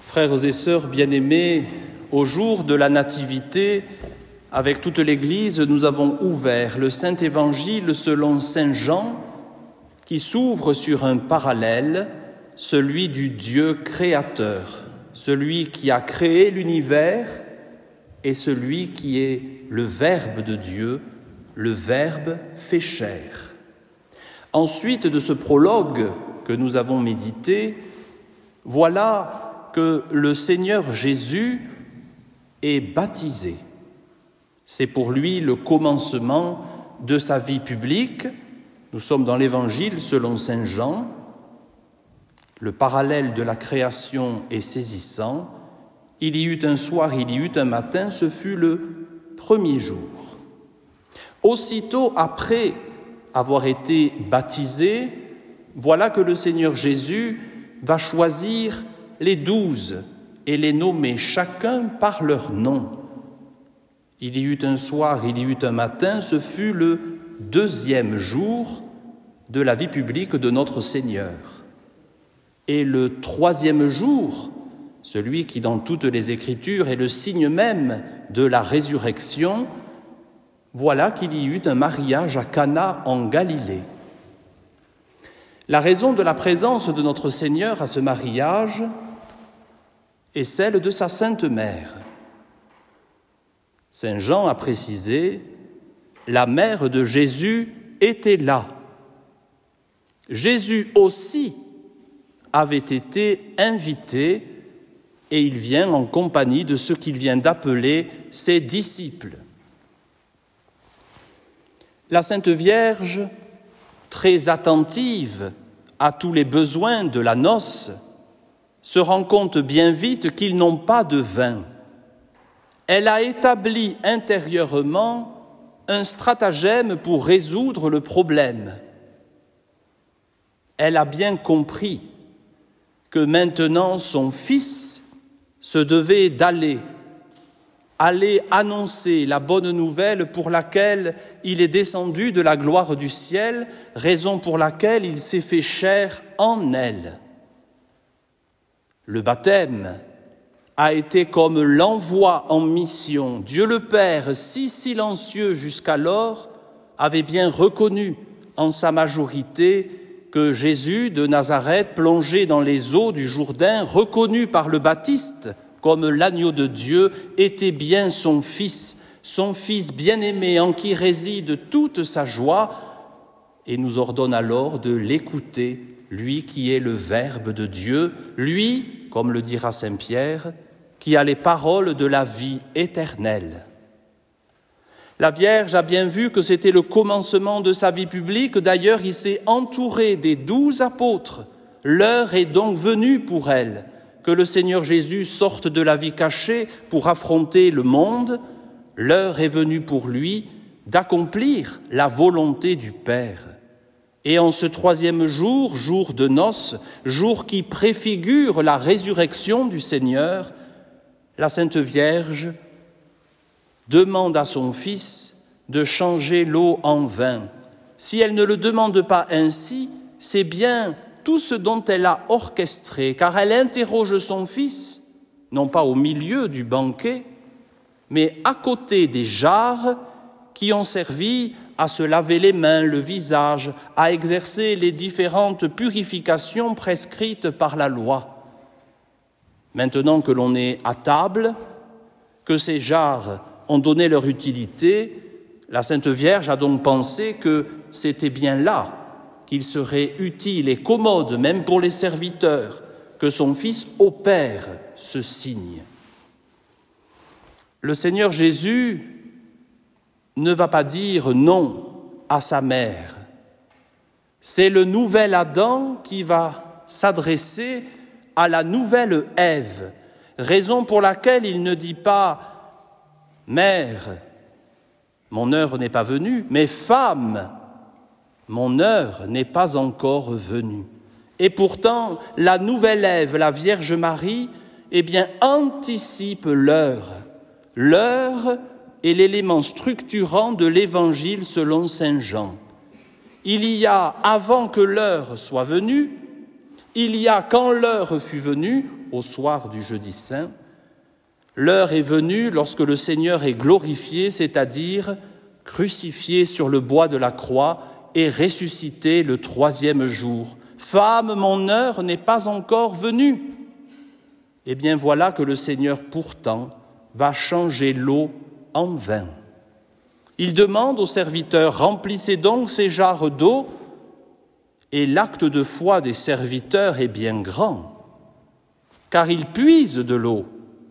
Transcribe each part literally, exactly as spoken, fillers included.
Frères et sœurs bien-aimés, au jour de la Nativité, avec toute l'Église, nous avons ouvert le Saint-Évangile selon saint Jean, qui s'ouvre sur un parallèle, celui du Dieu créateur, celui qui a créé l'univers et celui qui est le Verbe de Dieu, le Verbe fait chair. Ensuite de ce prologue que nous avons médité, voilà que le Seigneur Jésus est baptisé. C'est pour lui le commencement de sa vie publique. Nous sommes dans l'Évangile selon saint Jean. Le parallèle de la création est saisissant. Il y eut un soir, il y eut un matin, ce fut le premier jour. Aussitôt après avoir été baptisé, voilà que le Seigneur Jésus va choisir les douze et les nommer chacun par leur nom. Il y eut un soir, il y eut un matin, ce fut le deuxième jour de la vie publique de notre Seigneur. Et le troisième jour, celui qui dans toutes les Écritures est le signe même de la résurrection, voilà qu'il y eut un mariage à Cana en Galilée. La raison de la présence de notre Seigneur à ce mariage est celle de sa Sainte Mère. Saint Jean a précisé, la mère de Jésus était là. Jésus aussi avait été invité et il vient en compagnie de ceux qu'il vient d'appeler ses disciples. La Sainte Vierge, très attentive à tous les besoins de la noce, se rend compte bien vite qu'ils n'ont pas de vin. Elle a établi intérieurement un stratagème pour résoudre le problème. Elle a bien compris que maintenant son fils se devait d'aller, aller annoncer la bonne nouvelle pour laquelle il est descendu de la gloire du ciel, raison pour laquelle il s'est fait chair en elle. Le baptême a été comme l'envoi en mission. Dieu le Père, si silencieux jusqu'alors, avait bien reconnu en sa majorité que Jésus de Nazareth, plongé dans les eaux du Jourdain, reconnu par le Baptiste comme l'agneau de Dieu, était bien son Fils, son Fils bien-aimé en qui réside toute sa joie, et nous ordonne alors de l'écouter, lui qui est le Verbe de Dieu, lui, comme le dira saint Pierre, qui a les paroles de la vie éternelle. La Vierge a bien vu que c'était le commencement de sa vie publique. D'ailleurs, il s'est entouré des douze apôtres. L'heure est donc venue pour elle que le Seigneur Jésus sorte de la vie cachée pour affronter le monde. L'heure est venue pour lui d'accomplir la volonté du Père. Et en ce troisième jour, jour de noces, jour qui préfigure la résurrection du Seigneur, la Sainte Vierge demande à son Fils de changer l'eau en vin. Si elle ne le demande pas ainsi, c'est bien tout ce dont elle a orchestré, car elle interroge son Fils, non pas au milieu du banquet, mais à côté des jarres qui ont servi à se laver les mains, le visage, à exercer les différentes purifications prescrites par la loi. Maintenant que l'on est à table, que ces jarres ont donné leur utilité, la Sainte Vierge a donc pensé que c'était bien là qu'il serait utile et commode, même pour les serviteurs, que son Fils opère ce signe. Le Seigneur Jésus ne va pas dire non à sa mère. C'est le nouvel Adam qui va s'adresser à la nouvelle Ève, raison pour laquelle il ne dit pas « Mère, mon heure n'est pas venue », mais « Femme, mon heure n'est pas encore venue ». Et pourtant, la nouvelle Ève, la Vierge Marie, eh bien, anticipe l'heure. L'heure est l'élément structurant de l'Évangile selon saint Jean. Il y a avant que l'heure soit venue, il y a quand l'heure fut venue, au soir du jeudi saint. L'heure est venue lorsque le Seigneur est glorifié, c'est-à-dire crucifié sur le bois de la croix et ressuscité le troisième jour. « Femme, mon heure n'est pas encore venue. » Eh bien voilà que le Seigneur pourtant va changer l'eau en vin. Il demande aux serviteurs « Remplissez donc ces jarres d'eau » et l'acte de foi des serviteurs est bien grand, car ils puisent de l'eau,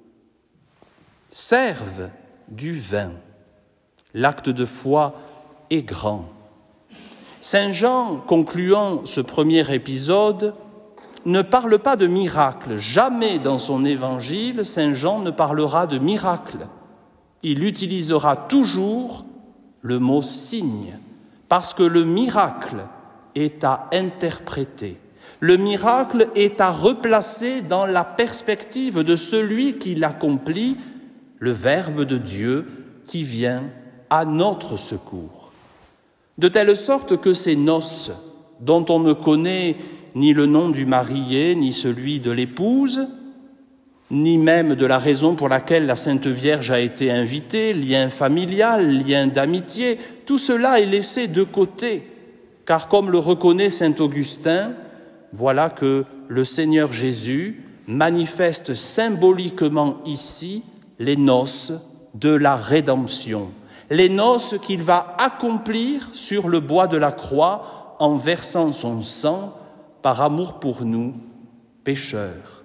servent du vin. L'acte de foi est grand. Saint Jean, concluant ce premier épisode, ne parle pas de miracle. Jamais dans son évangile, Saint Jean ne parlera de miracle. Il utilisera toujours le mot signe, parce que le miracle est à interpréter. Le miracle est à replacer dans la perspective de celui qui l'accomplit, le Verbe de Dieu qui vient à notre secours. De telle sorte que ces noces, dont on ne connaît ni le nom du marié, ni celui de l'épouse, ni même de la raison pour laquelle la Sainte Vierge a été invitée, lien familial, lien d'amitié, tout cela est laissé de côté, car comme le reconnaît saint Augustin, voilà que le Seigneur Jésus manifeste symboliquement ici les noces de la rédemption, les noces qu'il va accomplir sur le bois de la croix en versant son sang par amour pour nous, pécheurs.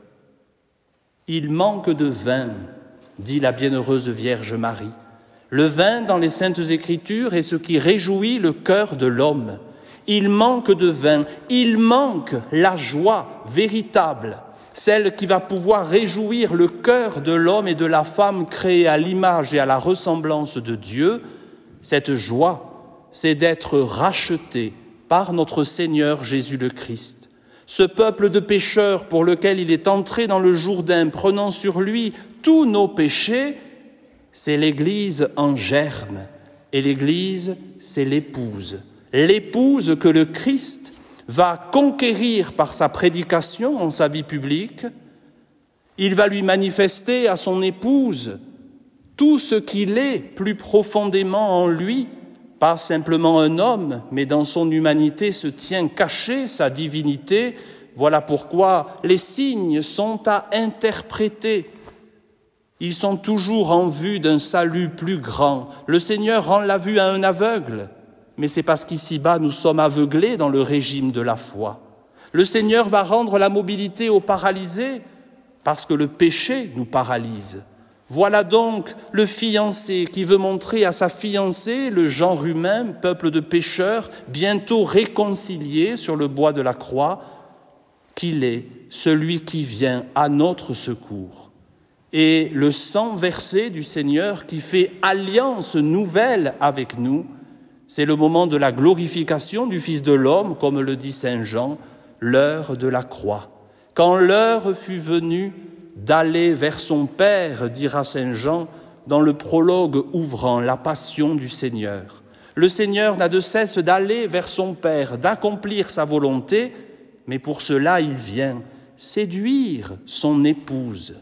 Il manque de vin, dit la bienheureuse Vierge Marie. Le vin dans les Saintes Écritures est ce qui réjouit le cœur de l'homme. Il manque de vin, il manque la joie véritable, celle qui va pouvoir réjouir le cœur de l'homme et de la femme créés à l'image et à la ressemblance de Dieu. Cette joie, c'est d'être racheté par notre Seigneur Jésus le Christ. Ce peuple de pécheurs pour lequel il est entré dans le Jourdain, prenant sur lui tous nos péchés, c'est l'Église en germe. Et l'Église, c'est l'épouse. L'épouse que le Christ va conquérir par sa prédication en sa vie publique. Il va lui manifester à son épouse tout ce qu'il est plus profondément en lui, pas simplement un homme, mais dans son humanité se tient caché sa divinité. Voilà pourquoi les signes sont à interpréter. Ils sont toujours en vue d'un salut plus grand. Le Seigneur rend la vue à un aveugle, mais c'est parce qu'ici-bas nous sommes aveuglés dans le régime de la foi. Le Seigneur va rendre la mobilité aux paralysés, parce que le péché nous paralyse. Voilà donc le fiancé qui veut montrer à sa fiancée, le genre humain, peuple de pécheurs, bientôt réconcilié sur le bois de la croix, qu'il est celui qui vient à notre secours. Et le sang versé du Seigneur qui fait alliance nouvelle avec nous, c'est le moment de la glorification du Fils de l'homme, comme le dit saint Jean, l'heure de la croix. Quand l'heure fut venue d'aller vers son Père, dira saint Jean, dans le prologue ouvrant la passion du Seigneur. Le Seigneur n'a de cesse d'aller vers son Père, d'accomplir sa volonté, mais pour cela il vient séduire son épouse.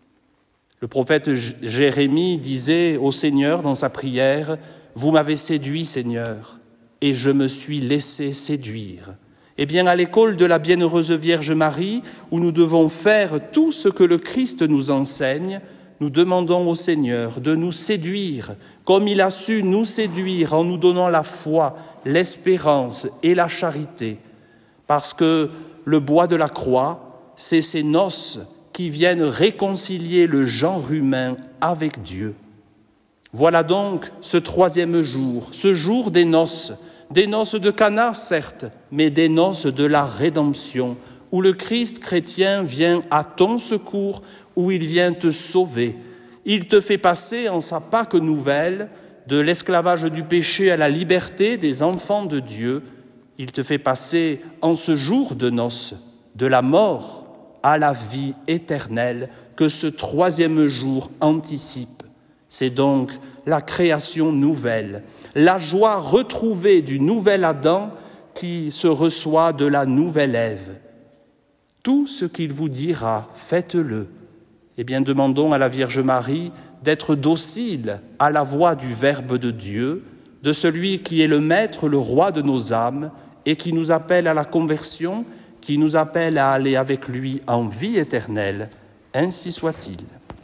Le prophète Jérémie disait au Seigneur dans sa prière, « Vous m'avez séduit, Seigneur, et je me suis laissé séduire. » Eh bien, à l'école de la Bienheureuse Vierge Marie, où nous devons faire tout ce que le Christ nous enseigne, nous demandons au Seigneur de nous séduire, comme il a su nous séduire en nous donnant la foi, l'espérance et la charité. Parce que le bois de la croix, c'est ces noces qui viennent réconcilier le genre humain avec Dieu. Voilà donc ce troisième jour, ce jour des noces, des noces de Cana, certes, mais des noces de la rédemption, où le Christ chrétien vient à ton secours, où il vient te sauver. Il te fait passer en sa Pâque nouvelle de l'esclavage du péché à la liberté des enfants de Dieu. Il te fait passer en ce jour de noces, de la mort à la vie éternelle, que ce troisième jour anticipe. C'est donc la création nouvelle, la joie retrouvée du nouvel Adam qui se reçoit de la nouvelle Ève. Tout ce qu'il vous dira, faites-le. Eh bien, demandons à la Vierge Marie d'être docile à la voix du Verbe de Dieu, de celui qui est le Maître, le Roi de nos âmes, et qui nous appelle à la conversion, qui nous appelle à aller avec lui en vie éternelle. Ainsi soit-il.